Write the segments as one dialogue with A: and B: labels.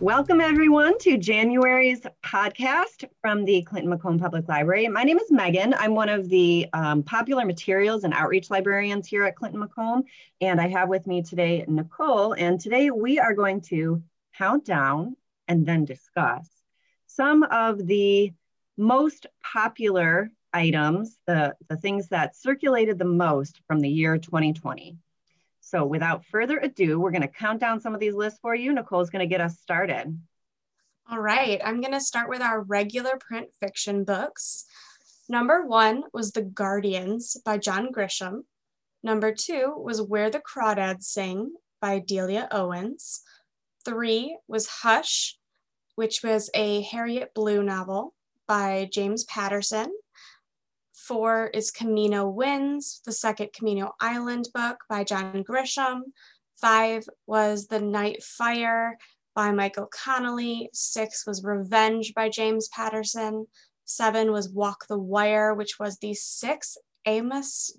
A: Welcome everyone to January's podcast from the Clinton-Macomb Public Library. My name is Megan. I'm one of the popular materials and outreach librarians here at Clinton-Macomb, and I have with me today Nicole, and today we are going to count down and then discuss some of the most popular items, the things that circulated the most from the year 2020. So without further ado, we're going to count down some of these lists for you. Nicole's going to get us started.
B: All right, I'm going to start with our regular print fiction books. Number 1 was The Guardians by John Grisham. Number 2 was Where the Crawdads Sing by Delia Owens. 3 was Hush, which was a Harriet Blue novel by James Patterson. 4 is Camino Winds, the second Camino Island book by John Grisham. 5 was The Night Fire by Michael Connelly. 6 was Revenge by James Patterson. 7 was Walk the Wire, which was the 6th Amos.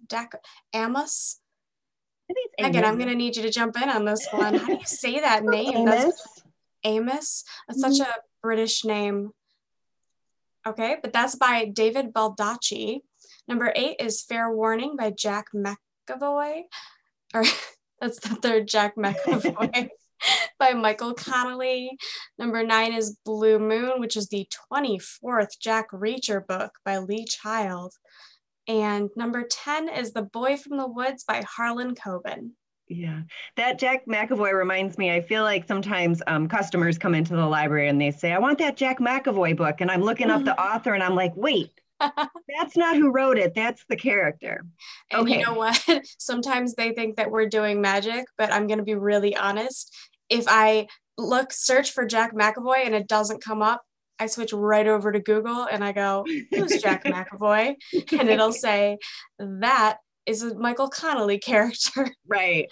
B: Megan, I'm going to need you to jump in on this one. How do you say that name? Amos. That's such a British name. Okay, but that's by David Baldacci. Number 8 is Fair Warning by Jack McAvoy. Or that's the third Jack McAvoy by Michael Connelly. Number 9 is Blue Moon, which is the 24th Jack Reacher book by Lee Child. And number 10 is The Boy from the Woods by Harlan Coben.
A: Yeah, that Jack McAvoy reminds me, I feel like sometimes customers come into the library and they say, I want that Jack McAvoy book. And I'm looking up the author and I'm like, wait, that's not who wrote it. That's the character.
B: And okay. You know what? Sometimes they think that we're doing magic, but I'm going to be really honest. If I search for Jack McAvoy and it doesn't come up, I switch right over to Google and I go, who's Jack McAvoy? And it'll say, that is a Michael Connelly character.
A: Right.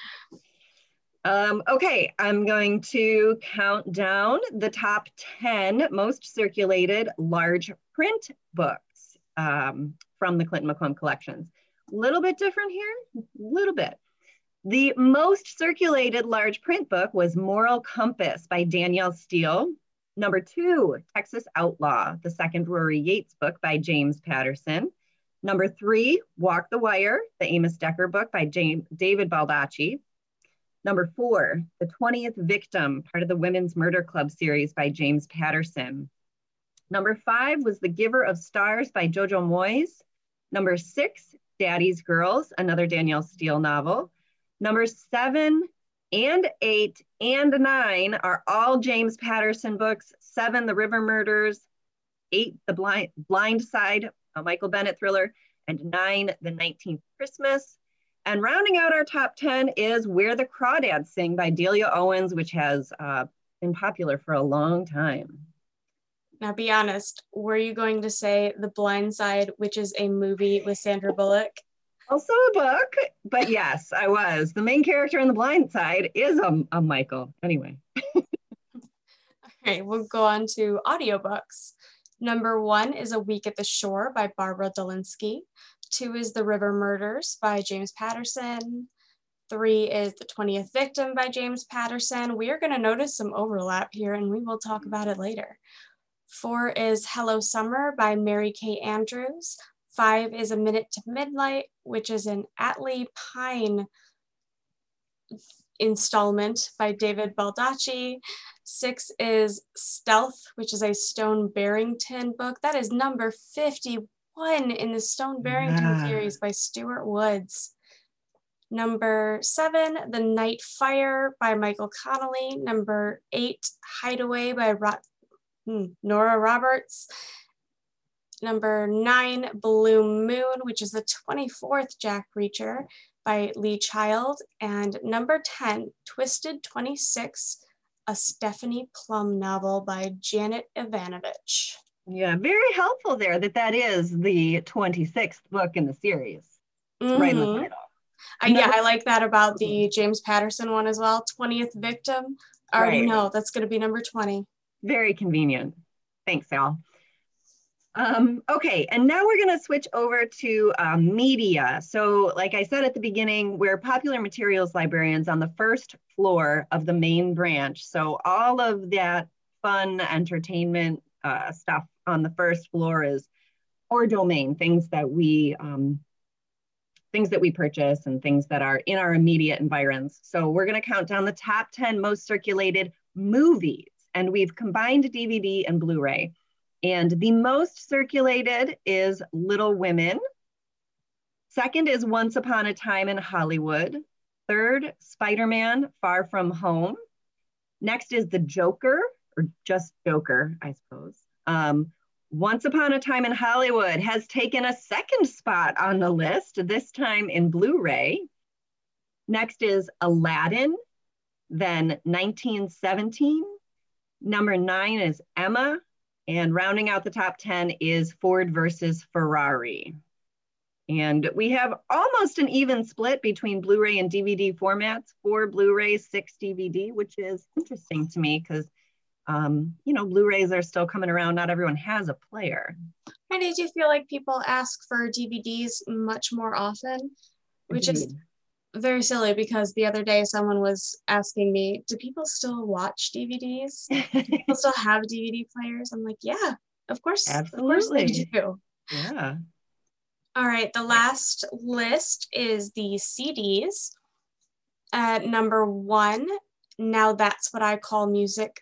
A: Okay, I'm going to count down the top 10 most circulated large print books from the Clinton-Macomb collections. A little bit different here, a little bit. The most circulated large print book was Moral Compass by Danielle Steele. Number 2, Texas Outlaw, the second Rory Yates book by James Patterson. Number 3, Walk the Wire, the Amos Decker book by David Baldacci. Number 4, The 20th Victim, part of the Women's Murder Club series by James Patterson. Number 5 was The Giver of Stars by Jojo Moyes. Number 6, Daddy's Girls, another Danielle Steele novel. Number 7 and 8 and 9 are all James Patterson books. 7, The River Murders. 8, The Blind Side, a Michael Bennett thriller, and 9, The 19th Christmas. And rounding out our top 10 is Where the Crawdads Sing by Delia Owens, which has been popular for a long time.
B: Now be honest, were you going to say The Blind Side, which is a movie with Sandra Bullock?
A: Also a book, but yes, I was. The main character in The Blind Side is a Michael. Anyway.
B: All right, we'll go on to audiobooks. Number 1 is A Week at the Shore by Barbara Delinsky. 2 is The River Murders by James Patterson. 3 is The 20th Victim by James Patterson. We are going to notice some overlap here and we will talk about it later. 4 is Hello Summer by Mary Kay Andrews. 5 is A Minute to Midnight, which is an Atlee Pine installment by David Baldacci. 6 is Stealth, which is a Stone Barrington book. That is number 51 in the Stone Barrington series by Stuart Woods. Number 7, The Night Fire by Michael Connelly. Number 8, Hideaway by Nora Roberts. Number 9, Blue Moon, which is the 24th Jack Reacher by Lee Child. And number 10, Twisted 26, a Stephanie Plum novel by Janet Ivanovich.
A: Yeah, very helpful there that is the 26th book in the series. It's right in the title.
B: Yeah, I like that about the James Patterson one as well. 20th Victim. I already know that's going to be number 20.
A: Very convenient. Thanks, Al. Okay, and now we're going to switch over to media. So like I said at the beginning, we're popular materials librarians on the first floor of the main branch. So all of that fun entertainment stuff on the first floor is our domain, things that we purchase and things that are in our immediate environs. So we're going to count down the top 10 most circulated movies, and we've combined DVD and Blu-ray. And the most circulated is Little Women. Second is Once Upon a Time in Hollywood. Third, Spider-Man Far From Home. Next is The Joker, or just Joker, I suppose. Once Upon a Time in Hollywood has taken a second spot on the list, this time in Blu-ray. Next is Aladdin, then 1917. Number 9 is Emma, and rounding out the top 10 is Ford versus Ferrari. And we have almost an even split between Blu-ray and DVD formats, 4 Blu-ray, 6 DVD, which is interesting to me because, Blu-rays are still coming around. Not everyone has a player.
B: And did you feel like people ask for DVDs much more often? Which is very silly because the other day someone was asking me, do people still watch DVDs? Do people still have DVD players? I'm like, yeah, of course.
A: Absolutely.
B: Of course they do.
A: Yeah.
B: All right, the last list is the CDs. At number 1, Now That's What I Call Music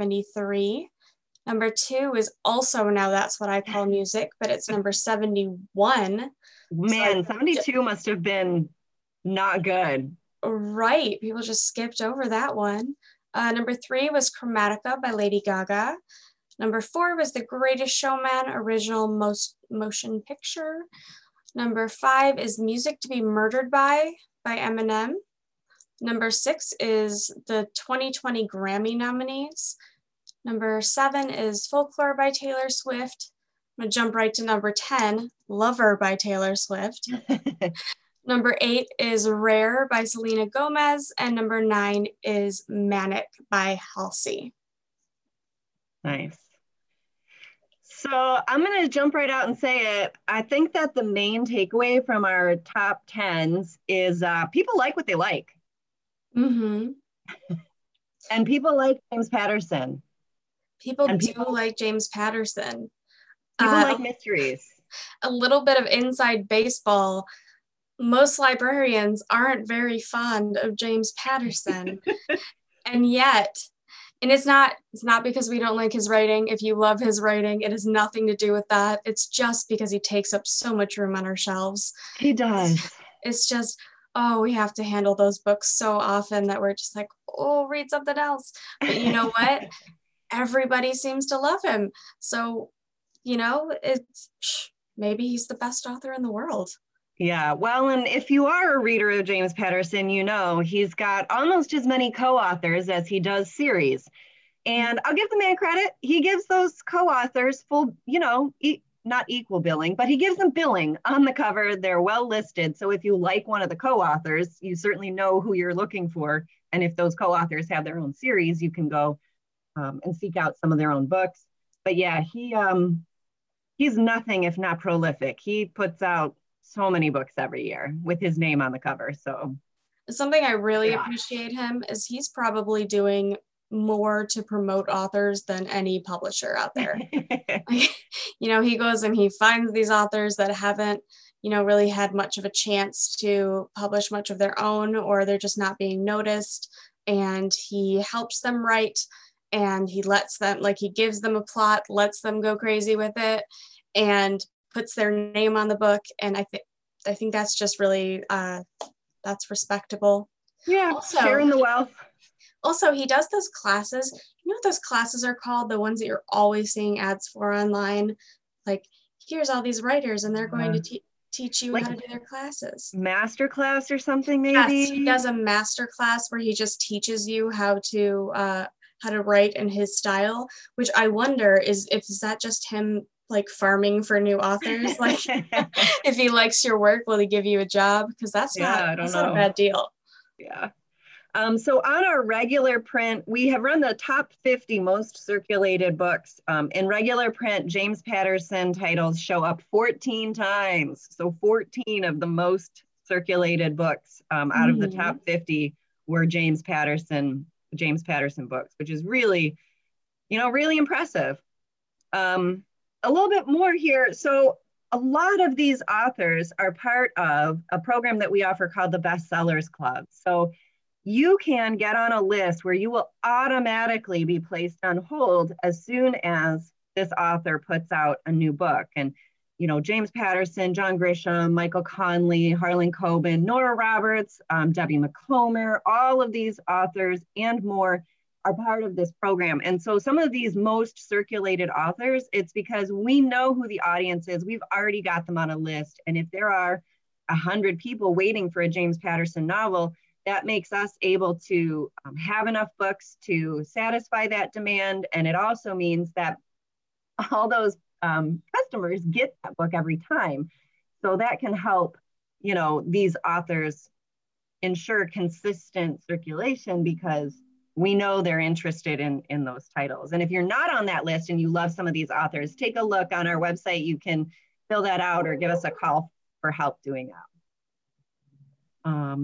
B: 73. Number 2 is also Now That's What I Call Music, but it's number 71.
A: Man, 72 must have been not good.
B: Right, people just skipped over that one. Number 3 was Chromatica by Lady Gaga. Number 4 was The Greatest Showman original motion picture. Number 5 is Music to Be Murdered by Eminem. Number 6 is the 2020 Grammy nominees. Number 7 is Folklore by Taylor Swift. I'm gonna jump right to number 10, Lover by Taylor Swift. Number 8 is Rare by Selena Gomez. And number 9 is Manic by Halsey.
A: Nice. So I'm going to jump right out and say it. I think that the main takeaway from our top 10s is people like what they like.
B: Mm-hmm.
A: And people like James Patterson.
B: People like James Patterson.
A: People like mysteries.
B: A little bit of inside baseball. Most librarians aren't very fond of James Patterson. And yet, and it's not because we don't like his writing. If you love his writing, it has nothing to do with that. It's just because he takes up so much room on our shelves.
A: He does.
B: It's just, we have to handle those books so often that we're just like, read something else. But you know what? Everybody seems to love him. So, it's maybe he's the best author in the world.
A: Yeah, well, and if you are a reader of James Patterson, he's got almost as many co-authors as he does series. And I'll give the man credit. He gives those co-authors full, not equal billing, but he gives them billing on the cover. They're well listed. So if you like one of the co-authors, you certainly know who you're looking for. And if those co-authors have their own series, you can go and seek out some of their own books. But yeah, he's nothing if not prolific. He puts out so many books every year with his name on the cover. So
B: something I really appreciate him is he's probably doing more to promote authors than any publisher out there. He goes and he finds these authors that haven't, really had much of a chance to publish much of their own, or they're just not being noticed. And he helps them write, and he lets them, he gives them a plot, lets them go crazy with it, and puts their name on the book. And I think that's just really, that's respectable.
A: Yeah, also, sharing the wealth.
B: Also, he does those classes. You know what those classes are called? The ones that you're always seeing ads for online. Like, here's all these writers, and they're going to teach you how to do their classes.
A: Master class or something, maybe?
B: Yes, he does a master class where he just teaches you how to write in his style, which I wonder is that just him farming for new authors? If he likes your work, will he give you a job? Because that's not a bad deal.
A: Yeah. So on our regular print, we have run the top 50 most circulated books. In regular print, James Patterson titles show up 14 times. So 14 of the most circulated books out of the top 50 were James Patterson books, which is really, really impressive. A little bit more here. So a lot of these authors are part of a program that we offer called the Bestsellers Club. So you can get on a list where you will automatically be placed on hold as soon as this author puts out a new book. And, James Patterson, John Grisham, Michael Conley, Harlan Coben, Nora Roberts, Debbie Macomber, all of these authors and more are part of this program. And so some of these most circulated authors, it's because we know who the audience is. We've already got them on a list. And if there are 100 people waiting for a James Patterson novel, that makes us able to have enough books to satisfy that demand. And it also means that all those customers get that book every time. So that can help, these authors ensure consistent circulation because we know they're interested in those titles. And if you're not on that list and you love some of these authors, take a look on our website. You can fill that out or give us a call for help doing that.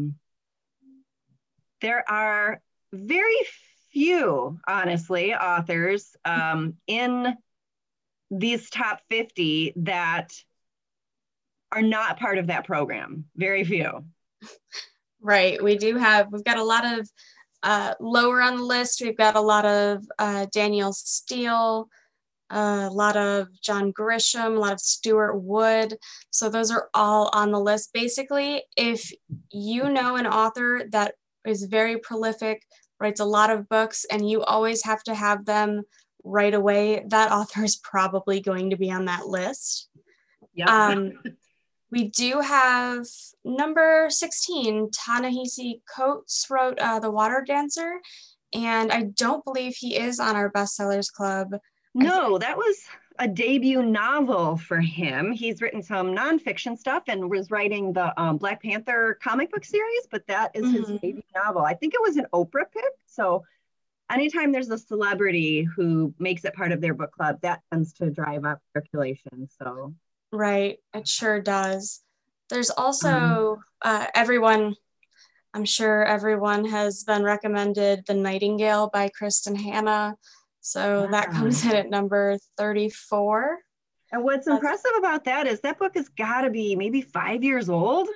A: There are very few, honestly, authors in these top 50 that are not part of that program. Very few.
B: Right. We've got a lot of lower on the list. We've got a lot of Danielle Steele, a lot of John Grisham, a lot of Stuart Wood. So those are all on the list. Basically, if you know an author that is very prolific, writes a lot of books, and you always have to have them right away, that author is probably going to be on that list.
A: Yep.
B: We do have number 16, Ta-Nehisi Coates wrote The Water Dancer, and I don't believe he is on our bestsellers club.
A: No, that was a debut novel for him. He's written some nonfiction stuff and was writing the Black Panther comic book series, but that is his debut novel. I think it was an Oprah pick. So anytime there's a celebrity who makes it part of their book club, that tends to drive up circulation. So
B: right, it sure does. There's also I'm sure everyone has been recommended The Nightingale by Kristen Hanna. So that comes in at number 34.
A: And what's impressive about that is that book has got to be maybe 5 years old.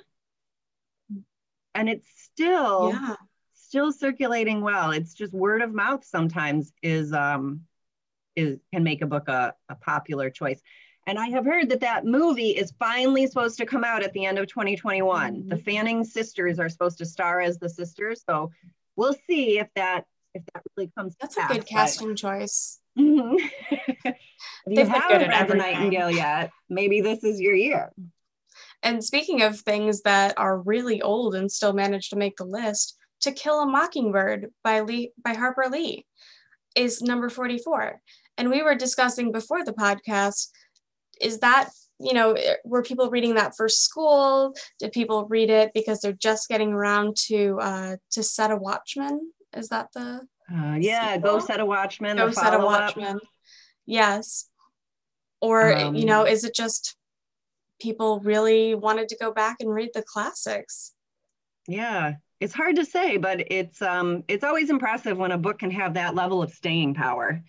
A: And it's still circulating well. It's just word of mouth sometimes can make a book a popular choice. And I have heard that movie is finally supposed to come out at the end of 2021. The Fanning sisters are supposed to star as the sisters. So we'll see if that really comes
B: That's
A: to pass.
B: A good casting choice.
A: If you haven't read The Nightingale yet, maybe this is your year.
B: And speaking of things that are really old and still manage to make the list, To Kill a Mockingbird by Harper Lee is number 44. And we were discussing before the podcast, is that, were people reading that for school? Did people read it because they're just getting around to Set a Watchman? Is that the
A: sequel? Go Set a Watchman.
B: Go Set a Watchman. Yes. Or, is it just people really wanted to go back and read the classics?
A: Yeah, it's hard to say, but it's always impressive when a book can have that level of staying power.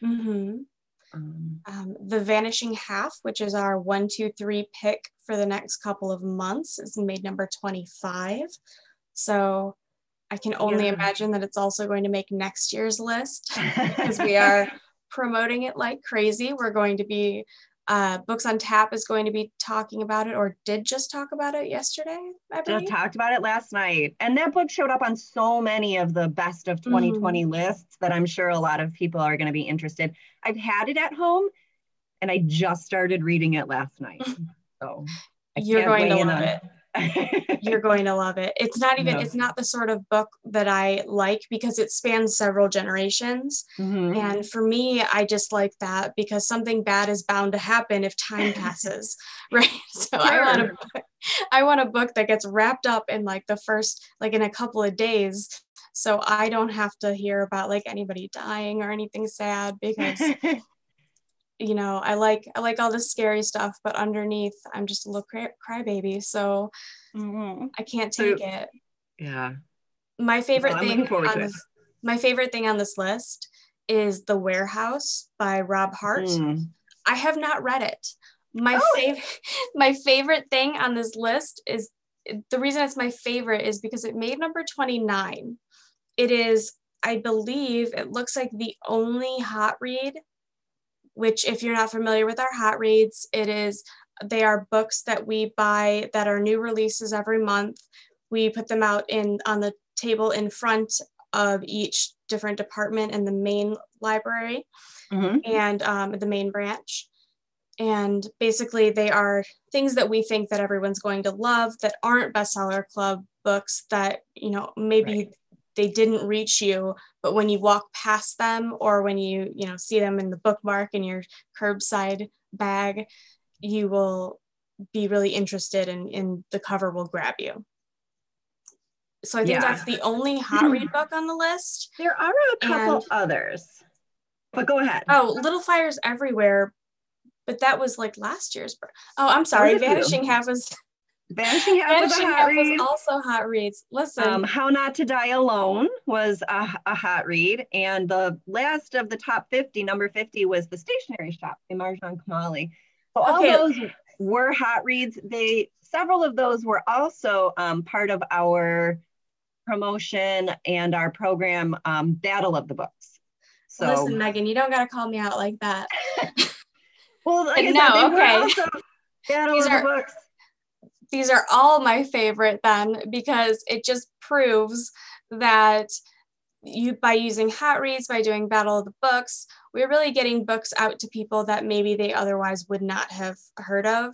B: The Vanishing Half, which is our 1, 2, 3 pick for the next couple of months, is made number 25. So I can only imagine that it's also going to make next year's list because we are promoting it like crazy. We're going to be, Books on Tap is going to be talking about it, or did just talk about it yesterday, I believe.
A: Just talked about it last night. And that book showed up on so many of the best of 2020 lists that I'm sure a lot of people are going to be interested. I've had it at home and I just started reading it last night. So
B: you're going to love it. You're going to love it. It's not the sort of book that I like because it spans several generations. And for me, I just like that because something bad is bound to happen if time passes, right? So sure. I want a book that gets wrapped up in in a couple of days. So I don't have to hear about anybody dying or anything sad because I like all the scary stuff, but underneath I'm just a little crybaby, so I can't take it.
A: Yeah.
B: My favorite thing on this list is The Warehouse by Rob Hart. I have not read it. My favorite thing on this list is, the reason it's my favorite is because it made number 29. It is, I believe, it looks like the only hot read, which if you're not familiar with our hot reads, they are books that we buy that are new releases every month. We put them out on the table in front of each different department in the main library and the main branch. And basically they are things that we think that everyone's going to love that aren't bestseller club books that, maybe they didn't reach you, but when you walk past them or when you see them in the bookmark in your curbside bag, you will be really interested and the cover will grab you. So I think that's the only hot read book on the list.
A: There are a couple others, but go ahead.
B: Oh, Little Fires Everywhere, but that was like last year's. Oh, I'm sorry. Vanishing Half was a hot read. Was also hot reads. Listen.
A: How Not to Die Alone was a hot read. And the last of the top 50, number 50, was The Stationery Shop by Marjan Kamali. So all those were hot reads. Several of those were also part of our promotion and our program, Battle of the Books. So
B: listen, Megan, you don't got to call me out like that.
A: Well, like Battle of the Books.
B: These are all my favorite then, because it just proves that by using hot reads, by doing Battle of the Books, we're really getting books out to people that maybe they otherwise would not have heard of.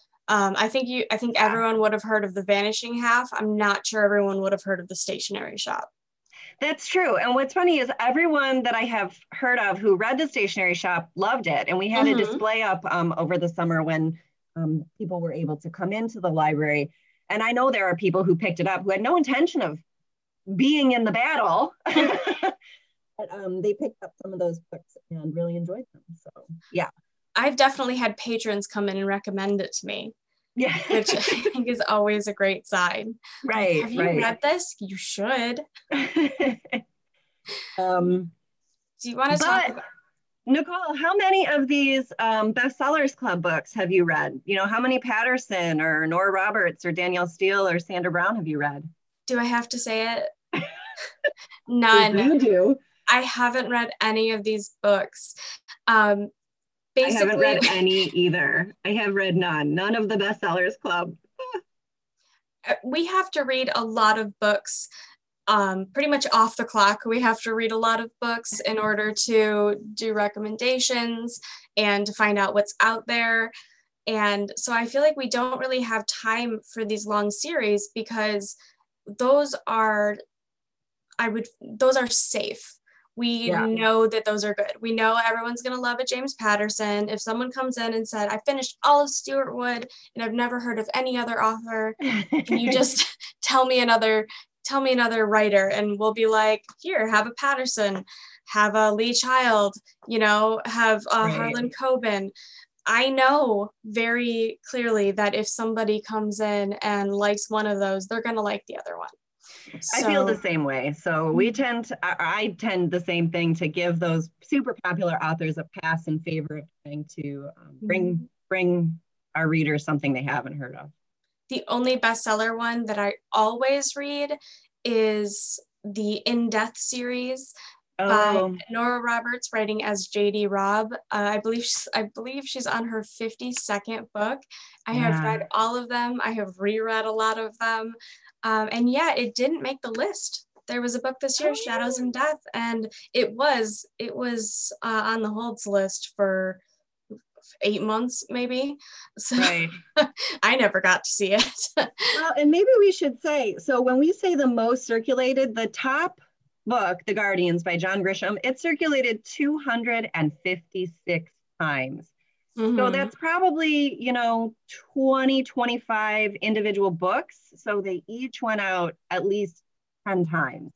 B: I think everyone would have heard of The Vanishing Half. I'm not sure everyone would have heard of The Stationery Shop.
A: That's true. And what's funny is everyone that I have heard of who read The Stationery Shop loved it. And we had a display up over the summer when people were able to come into the library. And I know there are people who picked it up who had no intention of being in the battle. But they picked up some of those books and really enjoyed them. So, yeah.
B: I've definitely had patrons come in and recommend it to me.
A: Yeah.
B: Which I think is always a great sign.
A: Right.
B: Have you read this? You should. Do you want to talk about?
A: Nicole, how many of these bestsellers club books have you read? How many Patterson or Nora Roberts or Danielle Steele or Sandra Brown have you read?
B: Do I have to say it? None.
A: You do.
B: I haven't read any of these books.
A: I haven't read any either. I have read none of the bestsellers club.
B: We have to read a lot of books, pretty much off the clock. We have to read a lot of books in order to do recommendations and to find out what's out there. And so I feel like we don't really have time for these long series because those are safe. We know that those are good. We know everyone's going to love a James Patterson. If someone comes in and said, I finished all of Stuart Wood and I've never heard of any other author, can you just tell me another writer? And we'll be like, here, have a Patterson, have a Lee Child, have Harlan Coben. I know very clearly that if somebody comes in and likes one of those, they're going to like the other one.
A: I feel the same way. So I tend the same thing, to give those super popular authors a pass in favor of trying to bring our readers something they haven't heard of.
B: The only bestseller one that I always read is the In Death series by Nora Roberts, writing as J.D. Robb. I believe she's on her 52nd book. I have read all of them. I have reread a lot of them. And it didn't make the list. There was a book this year, Shadows and Death, and it was on the holds list for 8 months, maybe. So
A: right.
B: I never got to see it.
A: Well, and maybe we should say, so when we say the most circulated, the top book, The Guardians by John Grisham, it circulated 256 times. So that's probably, 20, 25 individual books. So they each went out at least 10 times.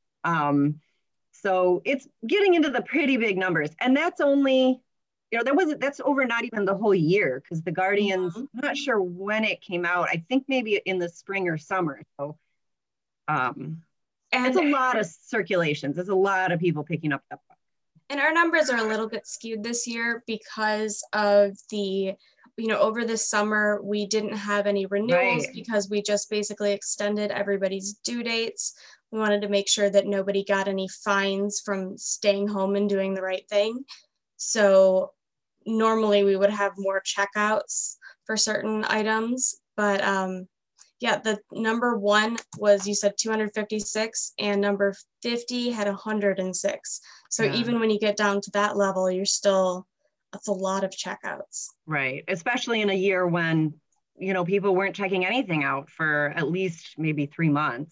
A: So it's getting into the pretty big numbers. And that's only, that's over not even the whole year, because The Guardians, I'm not sure when it came out. I think maybe in the spring or summer. So and it's a lot of circulations. There's a lot of people picking up that book.
B: And our numbers are a little bit skewed this year because of the, over the summer, we didn't have any renewals
A: Right.
B: because we just basically extended everybody's due dates. We wanted to make sure that nobody got any fines from staying home and doing the right thing. So normally we would have more checkouts for certain items, but yeah, the number 1 was, you said 256, and number 50 had 106. So
A: Yeah.
B: even when you get down to that level, that's a lot of checkouts.
A: Right. Especially in a year when, people weren't checking anything out for at least maybe 3 months.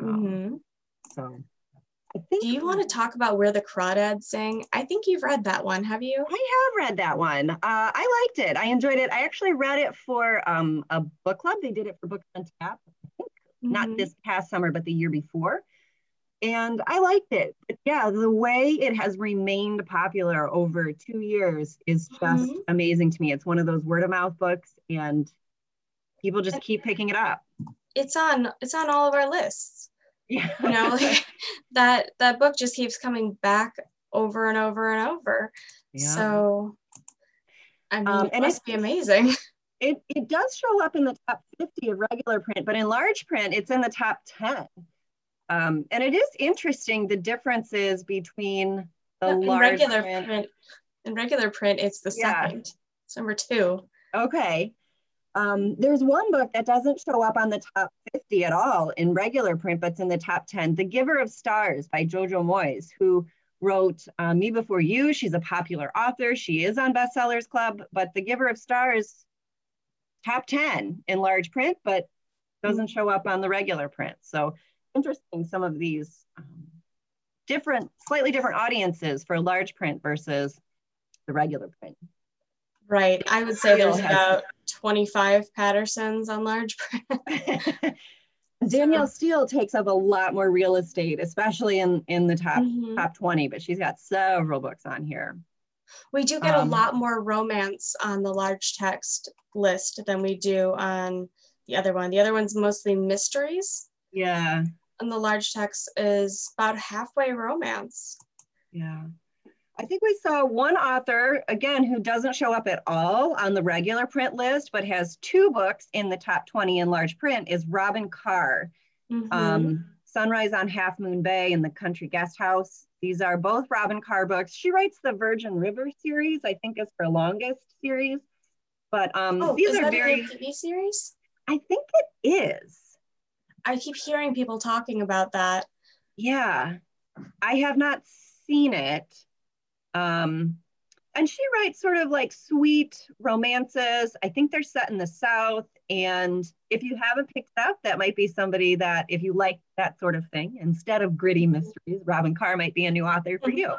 A: So I think.
B: Do you want to talk about Where the Crawdads Sing? I think you've read that one. Have you?
A: I have read that one. I liked it. I enjoyed it. I actually read it for a book club. They did it for Books on Tap. I think not this past summer, but the year before. And I liked it. But yeah, the way it has remained popular over 2 years is just amazing to me. It's one of those word of mouth books, and people just keep picking it up.
B: It's on all of our lists.
A: Yeah.
B: That book just keeps coming back over and over and over. Yeah. So I mean, it must be amazing.
A: It does show up in the top 50 of regular print, but in large print, it's in the top 10. And it is interesting, the differences between the large print.
B: In regular print, it's the second. It's number 2.
A: Okay. There's one book that doesn't show up on the top 50 at all in regular print, but it's in the top 10, The Giver of Stars by Jojo Moyes, who wrote Me Before You. She's a popular author. She is on Bestsellers Club, but The Giver of Stars, top 10 in large print, but doesn't show up on the regular print. So interesting, some of these slightly different audiences for large print versus the regular print.
B: Right. I would say there's about 25 Pattersons on large print.
A: Danielle Steele takes up a lot more real estate, especially in the top 20, but she's got several books on here.
B: We do get a lot more romance on the large text list than we do on the other one. The other one's mostly mysteries.
A: Yeah.
B: And the large text is about halfway romance.
A: Yeah. I think we saw one author, again, who doesn't show up at all on the regular print list, but has 2 books in the top 20 in large print, is Robin Carr. Sunrise on Half Moon Bay and The Country Guest House. These are both Robin Carr books. She writes the Virgin River series, I think is her longest series. But these are very...
B: Is that a TV series?
A: I think it is.
B: I keep hearing people talking about that.
A: Yeah, I have not seen it. And she writes sort of like sweet romances. I think they're set in the South. And if you haven't picked it up, that might be somebody that, if you like that sort of thing, instead of gritty mysteries, Robin Carr might be a new author for you.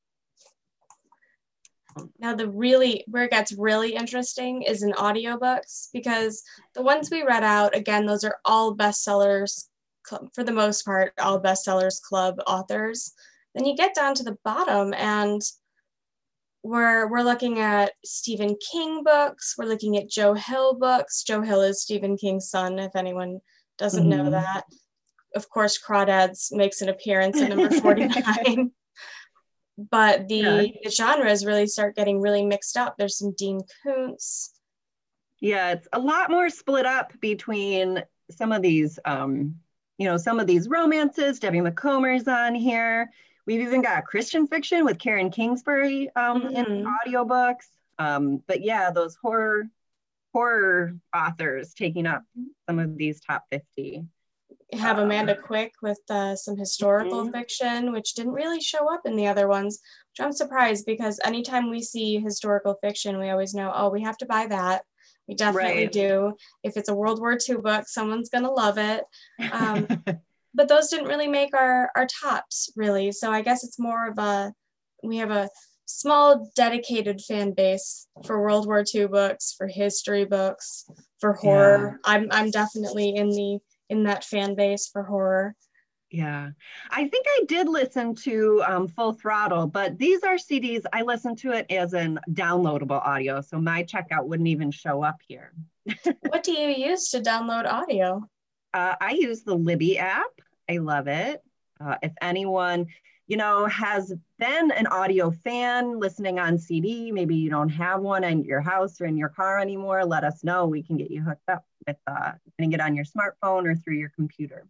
B: Now, where it gets really interesting is in audiobooks, because the ones we read out, again, those are all bestsellers, for the most part, all Bestsellers Club authors. Then you get down to the bottom and we're looking at Stephen King books. We're looking at Joe Hill books. Joe Hill is Stephen King's son, if anyone doesn't know that. Of course, Crawdads makes an appearance at number 49. But the genres really start getting really mixed up. There's some Dean Koontz.
A: Yeah, it's a lot more split up between some of these, some of these romances. Debbie Macomber's on here. We've even got Christian fiction with Karen Kingsbury in audiobooks. But yeah, those horror authors taking up some of these top 50.
B: Have Amanda Quick with some historical fiction, which didn't really show up in the other ones, which I'm surprised, because anytime we see historical fiction, we always know, oh, we have to buy that. We definitely do. If it's a World War II book, someone's going to love it. But those didn't really make our tops, really. So I guess it's more of we have a small dedicated fan base for World War II books, for history books, for horror. I'm definitely in that fan base for horror.
A: Yeah, I think I did listen to Full Throttle, but these are CDs. I listened to it as an downloadable audio, so my checkout wouldn't even show up here.
B: What do you use to download audio?
A: I use the Libby app. I love it. If anyone, has been an audio fan listening on CD. Maybe you don't have one in your house or in your car anymore. Let us know. We can get you hooked up with getting it on your smartphone or through your computer.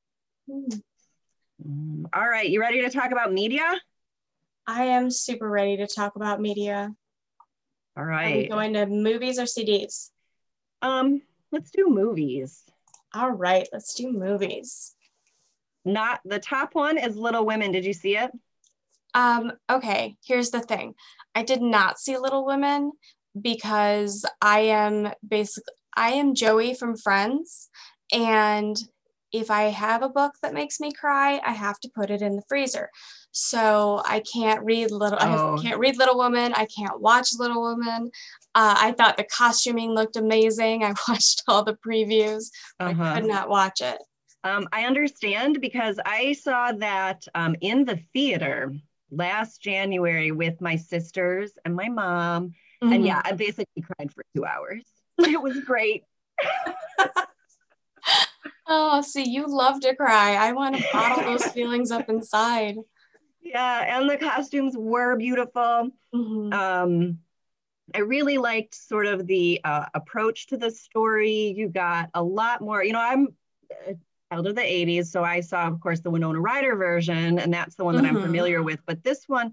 A: All right, you ready to talk about media?
B: I am super ready to talk about media.
A: All right.
B: Are we going to movies or CDs?
A: Let's do movies.
B: All right, let's do movies.
A: Not the top one is Little Women. Did you see it?
B: Okay, here's the thing. I did not see Little Women because I am Joey from Friends, and if I have a book that makes me cry, I have to put it in the freezer. So I can't read Little Women. I can't watch Little Women. I thought the costuming looked amazing. I watched all the previews, but I could not watch it.
A: I understand because I saw that in the theater last January with my sisters and my mom. Mm-hmm. And yeah, I basically cried for 2 hours. It was great.
B: Oh, see, you love to cry. I want to bottle those feelings up inside.
A: Yeah, and the costumes were beautiful. Mm-hmm. I really liked sort of the approach to the story. You got a lot more, I'm a child of the 80s, so I saw, of course, the Winona Ryder version, and that's the one that I'm familiar with. But this one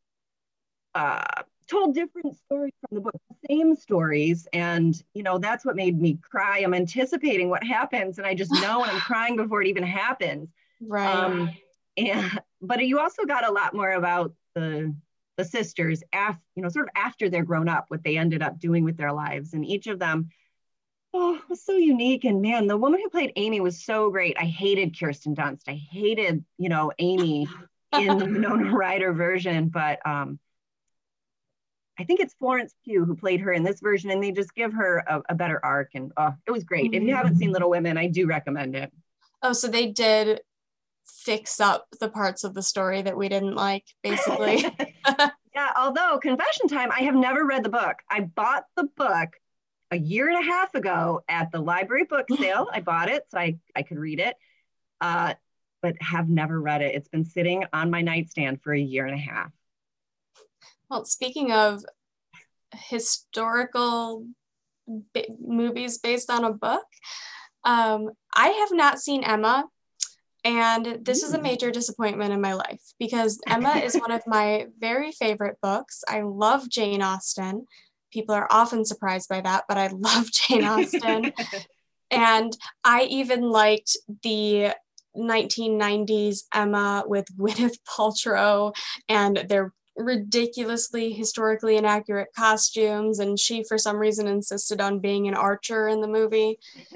A: told different stories from the book, same stories. And, that's what made me cry. I'm anticipating what happens, and I just know, and I'm crying before it even happens.
B: Right.
A: But you also got a lot more about the sisters, sort of after they're grown up, what they ended up doing with their lives. And each of them, was so unique. And man, the woman who played Amy was so great. I hated Kirsten Dunst. I hated, Amy in the Winona Ryder version. But I think it's Florence Pugh who played her in this version, and they just give her a better arc. And it was great. If you haven't seen Little Women, I do recommend it.
B: Oh, so they did fix up the parts of the story that we didn't like, basically.
A: Yeah, although confession time, I have never read the book. I bought the book a year and a half ago at the library book sale. I bought it so I could read it, but have never read it. It's been sitting on my nightstand for a year and a half.
B: Well, speaking of historical movies based on a book, I have not seen Emma. And this is a major disappointment in my life because Emma is one of my very favorite books. I love Jane Austen. People are often surprised by that, but I love Jane Austen. And I even liked the 1990s Emma with Gwyneth Paltrow and their ridiculously historically inaccurate costumes. And she, for some reason, insisted on being an archer in the movie.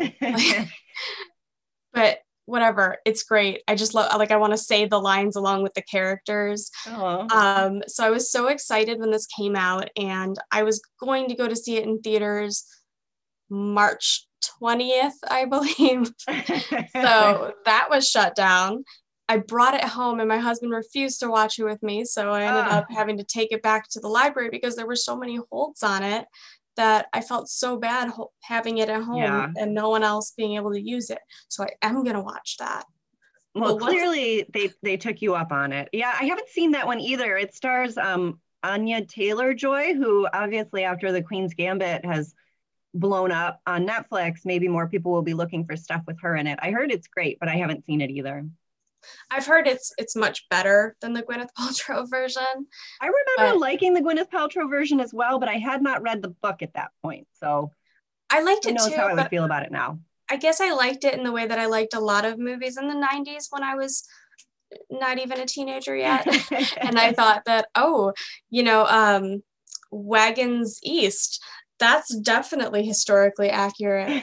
B: But whatever, it's great. I just love, I want to say the lines along with the characters. So I was so excited when this came out, and I was going to go to see it in theaters March 20th, I believe. So that was shut down. I brought it home and my husband refused to watch it with me. So I ended up having to take it back to the library because there were so many holds on it that I felt so bad having it at home and no one else being able to use it. So I am going to watch that.
A: Well, clearly they took you up on it. Yeah, I haven't seen that one either. It stars Anya Taylor-Joy, who obviously after The Queen's Gambit has blown up on Netflix. Maybe more people will be looking for stuff with her in it. I heard it's great, but I haven't seen it either.
B: I've heard it's much better than the Gwyneth Paltrow version.
A: I remember liking the Gwyneth Paltrow version as well, but I had not read the book at that point. So
B: I liked it too.
A: Who knows how I would feel about it now.
B: I guess I liked it in the way that I liked a lot of movies in the 90s when I was not even a teenager yet. And I thought that, Wagons East, that's definitely historically accurate.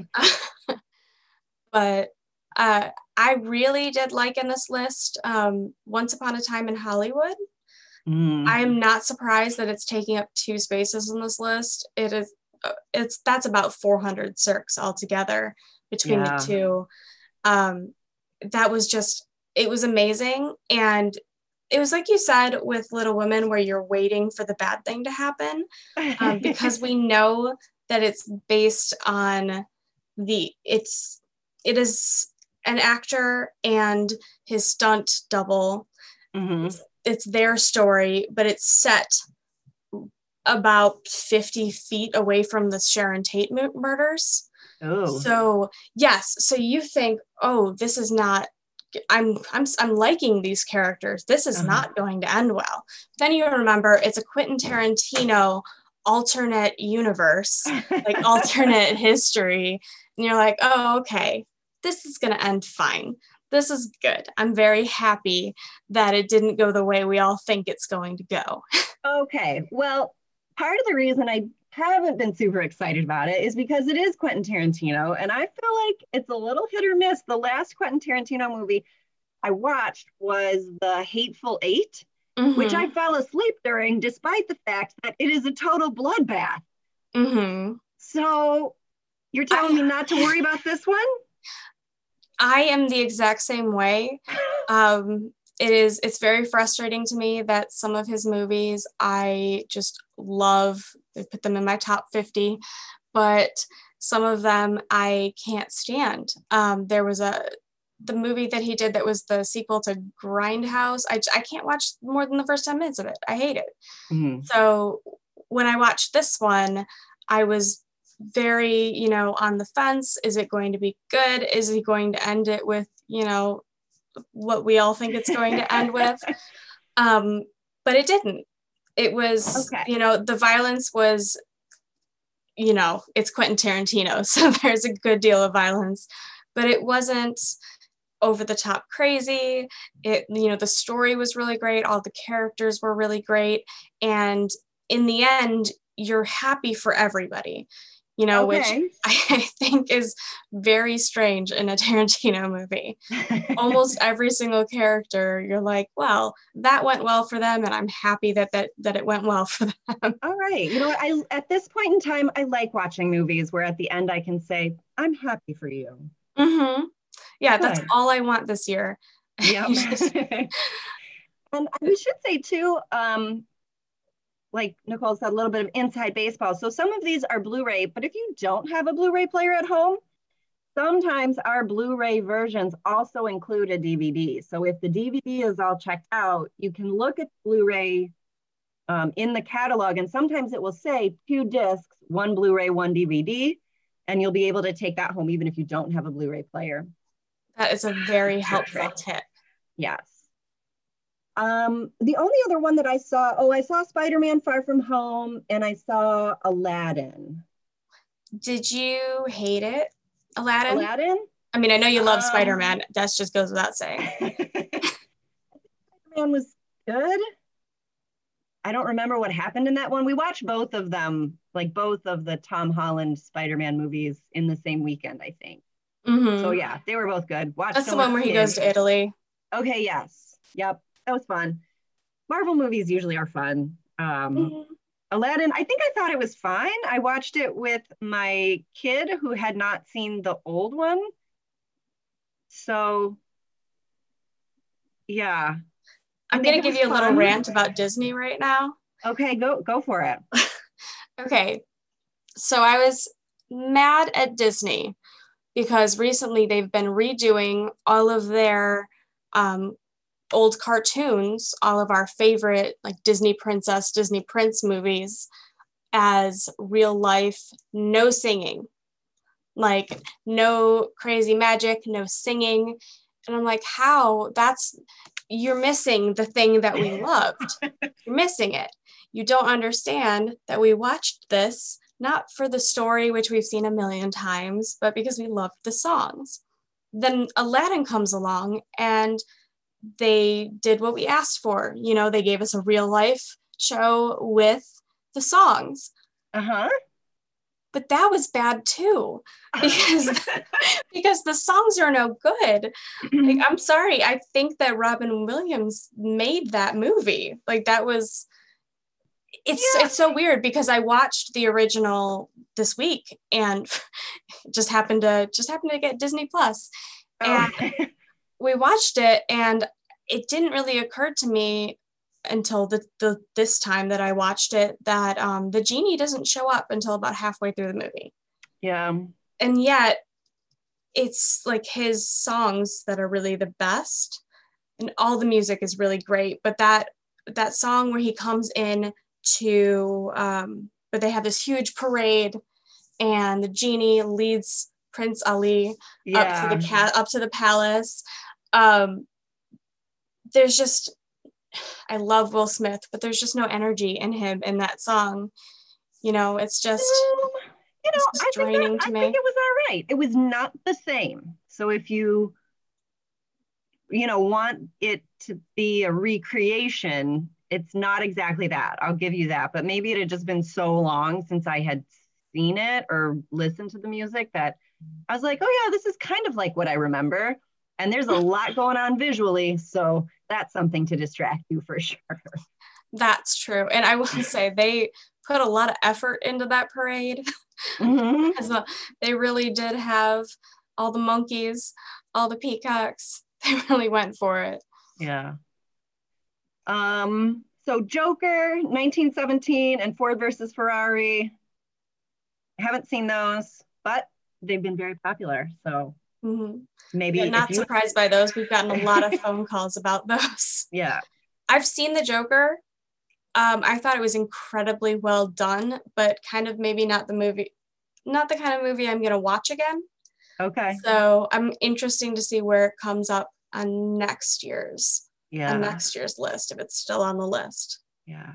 B: But I really did like in this list Once Upon a Time in Hollywood. I am not surprised that it's taking up 2 spaces in this list. That's about 400 circs altogether between the two. That was it was amazing. And it was like you said with Little Women, where you're waiting for the bad thing to happen because we know that it's based on it is an actor and his stunt double
A: Mm-hmm.
B: It's their story, but it's set about 50 feet away from the Sharon Tate murders.
A: Oh.
B: So yes, so you think, oh, this is not. I'm liking these characters. This is not going to end well. Then you remember it's a Quentin Tarantino alternate universe, like alternate history, and you're like, oh, okay, this is going to end fine. This is good. I'm very happy that it didn't go the way we all think it's going to go.
A: Okay. Well, part of the reason I haven't been super excited about it is because it is Quentin Tarantino, and I feel like it's a little hit or miss. The last Quentin Tarantino movie I watched was The Hateful Eight, which I fell asleep during, despite the fact that it is a total bloodbath. So you're telling me not to worry about this one?
B: I am the exact same way. It's very frustrating to me that some of his movies I just love. I put them in my top 50, but some of them I can't stand. There was the movie that he did that was the sequel to Grindhouse. I can't watch more than the first 10 minutes of it. I hate it. So when I watched this one, I was very, on the fence. Is it going to be good? Is he going to end it with, what we all think it's going to end with? But it didn't. It was, the violence was, it's Quentin Tarantino, so there's a good deal of violence, but it wasn't over the top crazy. The story was really great. All the characters were really great. And in the end, you're happy for everybody, which I think is very strange in a Tarantino movie. Almost every single character, you're like, well, that went well for them, and I'm happy that it went well for them.
A: All right. At this point in time, I like watching movies where at the end I can say, I'm happy for you.
B: Yeah, good. That's all I want this year.
A: Yep. And we should say too, like Nicole said, a little bit of inside baseball. So some of these are Blu-ray, but if you don't have a Blu-ray player at home, sometimes our Blu-ray versions also include a DVD. So if the DVD is all checked out, you can look at Blu-ray in the catalog, and sometimes it will say 2 discs, 1 Blu-ray, 1 DVD, and you'll be able to take that home even if you don't have a Blu-ray player.
B: That is a very helpful tip.
A: Yes. The only other one that I saw Spider-Man Far From Home, and I saw Aladdin.
B: Did you hate it, Aladdin?
A: Aladdin?
B: I mean, I know you love Spider-Man. That just goes without saying.
A: Spider-Man was good. I don't remember what happened in that one. We watched both of them, like both of the Tom Holland Spider-Man movies in the same weekend, I think. So yeah, they were both good.
B: That's the one where he goes to Italy.
A: Okay, yes. Yep, that was fun. Marvel movies usually are fun. Aladdin, I think I thought it was fine. I watched it with my kid who had not seen the old one. So yeah.
B: I'm going to give you a little rant about Disney right now.
A: Okay, go for it.
B: Okay, so I was mad at Disney because recently they've been redoing all of their old cartoons, all of our favorite like Disney Princess, Disney Prince movies as real life, no singing, like no crazy magic, no singing. And I'm like, how? You're missing the thing that we loved. You're missing it. You don't understand that we watched this not for the story, which we've seen a million times, but because we loved the songs. Then Aladdin comes along and they did what we asked for. They gave us a real life show with the songs. But that was bad too, because the songs are no good. Like, I'm sorry. I think that Robin Williams made that movie. Like it's so weird because I watched the original this week and just happened to get Disney Plus. And we watched it and it didn't really occur to me until this time that I watched it that the genie doesn't show up until about halfway through the movie.
A: Yeah.
B: And yet it's like his songs that are really the best. and all the music is really great, but that song where he comes in to but they have this huge parade and the genie leads Prince Ali up to the palace. There's just, I love Will Smith, but there's just no energy in him in that song. It's just, draining to me.
A: I think it was all right. It was not the same. So if you want it to be a recreation, it's not exactly that. I'll give you that. But maybe it had just been so long since I had seen it or listened to the music that I was like, oh yeah, this is kind of like what I remember. And there's a lot going on visually. So that's something to distract you for sure.
B: That's true. And I will say they put a lot of effort into that parade as well. They really did have all the monkeys, all the peacocks. They really went for it.
A: Yeah. So Joker, 1917, and Ford versus Ferrari. I haven't seen those, but they've been very popular. So maybe
B: not surprised by those. We've gotten a lot of phone calls about those.
A: Yeah.
B: I've seen the Joker. I thought it was incredibly well done, but kind of maybe not the kind of movie I'm going to watch again.
A: Okay.
B: So I'm interested to see where it comes up on next year's list, if it's still on the list.
A: Yeah.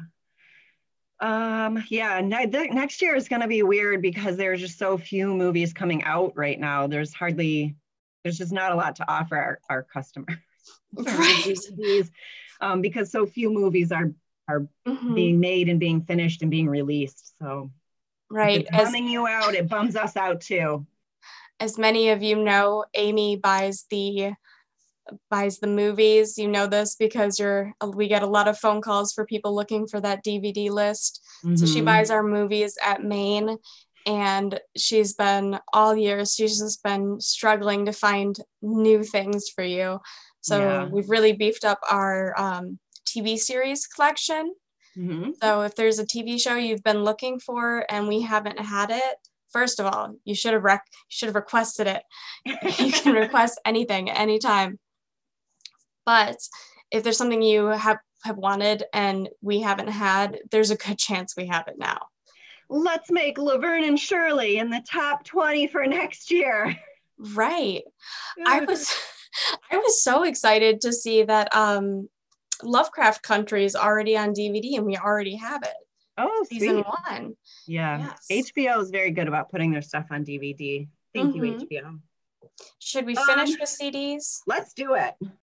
A: Next year is going to be weird because there's just so few movies coming out right now. There's just not a lot to offer our customers.
B: Right.
A: Because so few movies are being made and being finished and being released. So
B: right.
A: If it's bumming you out, it bums us out too.
B: As many of you know, Amy buys the movies. You know this because we get a lot of phone calls for people looking for that DVD list. So she buys our movies at Maine, and she's been just been struggling to find new things for you. So we've really beefed up our TV series collection. So if there's a TV show you've been looking for and we haven't had it, first of all, you should have requested it. You can request anything anytime. But if there's something you have wanted and we haven't had, there's a good chance we have it now.
A: Let's make Laverne and Shirley in the top 20 for next year.
B: Right. I was so excited to see that Lovecraft Country is already on DVD and we already have it.
A: Oh,
B: season 1.
A: Yeah. Yes. HBO is very good about putting their stuff on DVD. Thank you, HBO.
B: Should we finish with CDs?
A: Let's do it.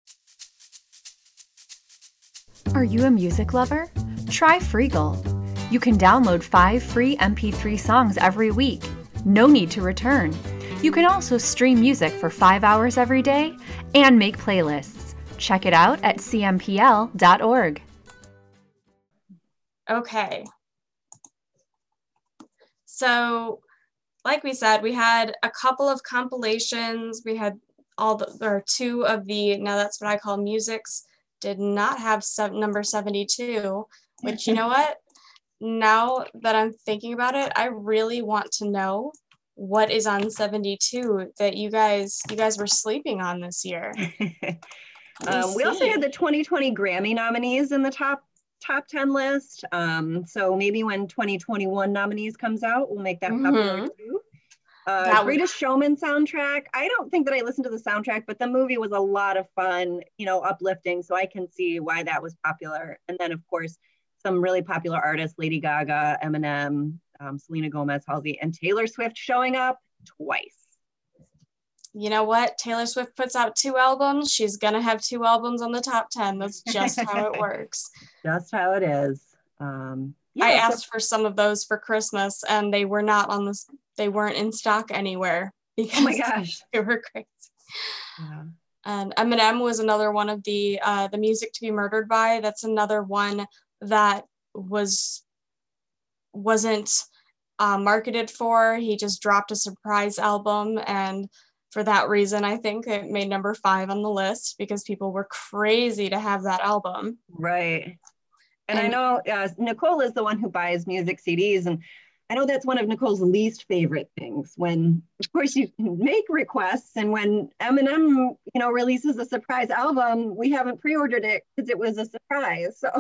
C: Are you a music lover? Try Freegal. You can download 5 free MP3 songs every week. No need to return. You can also stream music for 5 hours every day and make playlists. Check it out at cmpl.org.
B: Okay. So, like we said, we had a couple of compilations. We had two of the Now That's What I Call Musics did not have number 72, which, you know what? Now that I'm thinking about it, I really want to know what is on 72 that you guys were sleeping on this year.
A: We also had the 2020 Grammy nominees in the top 10 list. So maybe when 2021 nominees comes out, we'll make that popular too. Greatest Showman soundtrack. I don't think that I listened to the soundtrack, but the movie was a lot of fun, uplifting. So I can see why that was popular. And then of course, some really popular artists, Lady Gaga, Eminem, Selena Gomez, Halsey, and Taylor Swift showing up twice.
B: You know what? Taylor Swift puts out 2 albums. She's going to have 2 albums on the top 10. That's just how it works.
A: Just how it is.
B: I asked for some of those for Christmas and they were not they weren't in stock anywhere because
A: oh my gosh,
B: they were crazy.
A: Yeah.
B: And Eminem was another one of the Music to Be Murdered By. That's another one that wasn't marketed for. He just dropped a surprise album, and for that reason, I think it made number 5 on the list because people were crazy to have that album.
A: Right. And I know Nicole is the one who buys music CDs, and I know that's one of Nicole's least favorite things when, of course, you can make requests, and when Eminem, releases a surprise album, we haven't pre-ordered it because it was a surprise. So,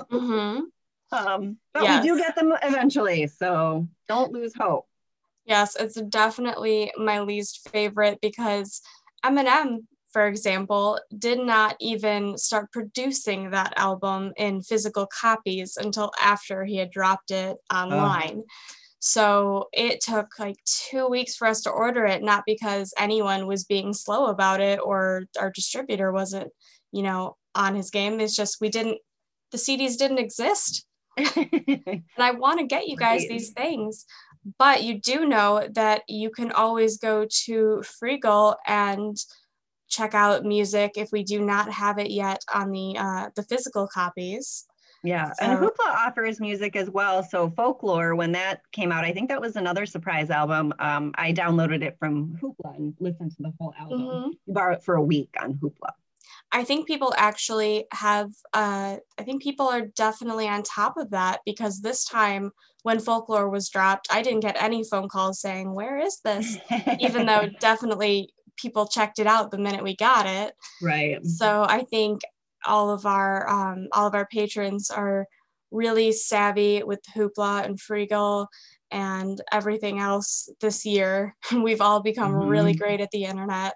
A: but we do get them eventually, so don't lose hope.
B: Yes, it's definitely my least favorite because Eminem, for example, did not even start producing that album in physical copies until after he had dropped it online. So it took like 2 weeks for us to order it, not because anyone was being slow about it or our distributor wasn't, on his game. It's just the CDs didn't exist. And I want to get you guys these things. But you do know that you can always go to Freegal and check out music if we do not have it yet on the physical copies.
A: Yeah, and Hoopla offers music as well. So Folklore, when that came out, I think that was another surprise album. I downloaded it from Hoopla and listened to the whole album. You borrow it for a week on Hoopla.
B: I think people actually have, I think people are definitely on top of that because this time when Folklore was dropped, I didn't get any phone calls saying, where is this? Even though definitely people checked it out the minute we got it.
A: Right.
B: So I think all of our patrons are really savvy with Hoopla and Freegal and everything else this year. We've all become really great at the internet.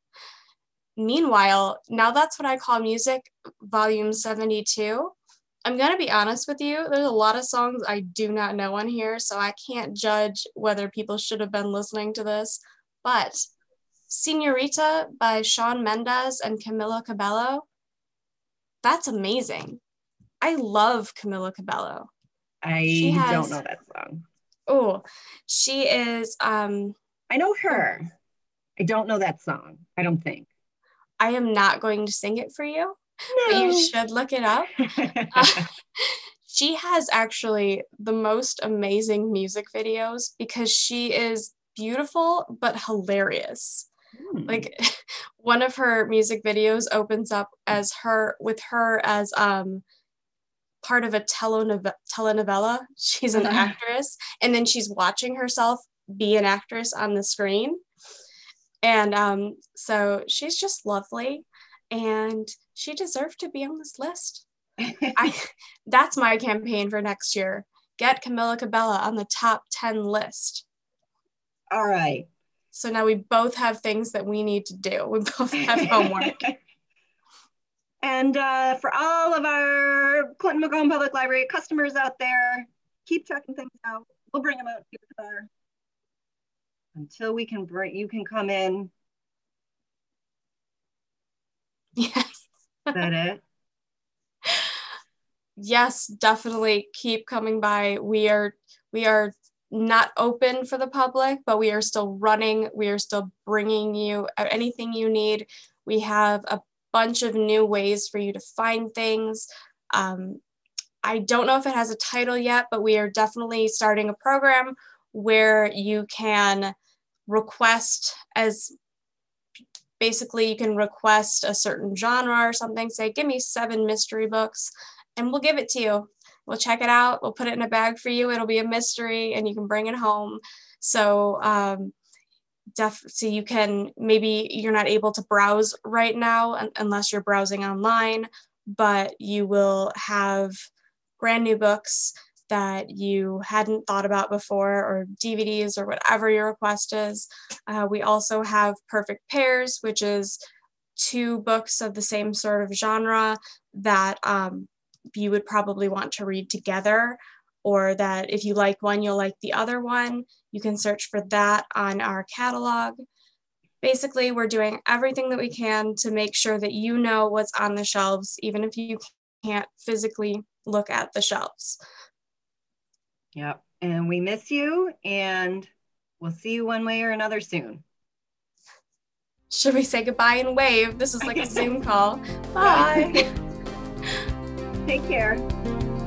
B: Meanwhile, Now That's What I Call Music, Volume 72. I'm going to be honest with you, there's a lot of songs I do not know on here, so I can't judge whether people should have been listening to this. But Señorita by Shawn Mendes and Camila Cabello, that's amazing. I love Camila Cabello.
A: I don't know that song.
B: Oh, she is...
A: I know her. I don't know that song, I don't think.
B: I am not going to sing it for you, but you should look it up. She has actually the most amazing music videos because she is beautiful but hilarious. Like one of her music videos opens up as her as part of a telenovela. She's an actress, and then she's watching herself be an actress on the screen. And so she's just lovely, and she deserved to be on this list. That's my campaign for next year. Get Camila Cabello on the top 10 list.
A: All right.
B: So now we both have things that we need to do. We both have homework.
A: And for all of our Clinton Macomb Public Library customers out there, keep checking things out. We'll bring them out to your car. Until we can you can come in.
B: Yes.
A: Is that it?
B: Yes, definitely keep coming by. We are not open for the public, but we are still running. We are still bringing you anything you need. We have a bunch of new ways for you to find things. I don't know if it has a title yet, but we are definitely starting a program where you can request you can request a certain genre or something, say, give me 7 mystery books, and we'll give it to you. We'll check it out. We'll put it in a bag for you. It'll be a mystery and you can bring it home. So, so you can, maybe you're not able to browse right now unless you're browsing online, but you will have brand new books that you hadn't thought about before, or DVDs, or whatever your request is. We also have Perfect Pairs, which is 2 books of the same sort of genre that you would probably want to read together, or that if you like one, you'll like the other one. You can search for that on our catalog. Basically, we're doing everything that we can to make sure that you know what's on the shelves, even if you can't physically look at the shelves.
A: Yep. And we miss you, and we'll see you one way or another soon.
B: Should we say goodbye and wave? This is like a Zoom call. Bye.
A: Take care.